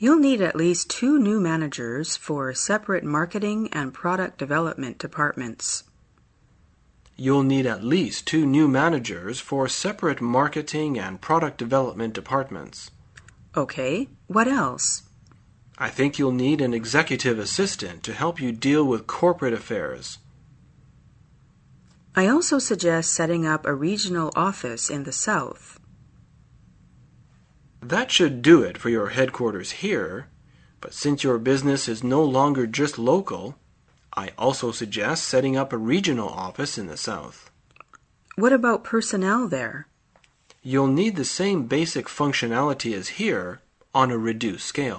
You'll need at least 2 new managers for separate marketing and product development departments. You'll need at least 2 new managers for separate marketing and product development departments. Okay, what else? I think you'll need an executive assistant to help you deal with corporate affairs. I also suggest setting up a regional office in the South. That should do it for your headquarters here, but since your business is no longer just local, I also suggest setting up a regional office in the South. What about personnel there? You'll need the same basic functionality as here on a reduced scale.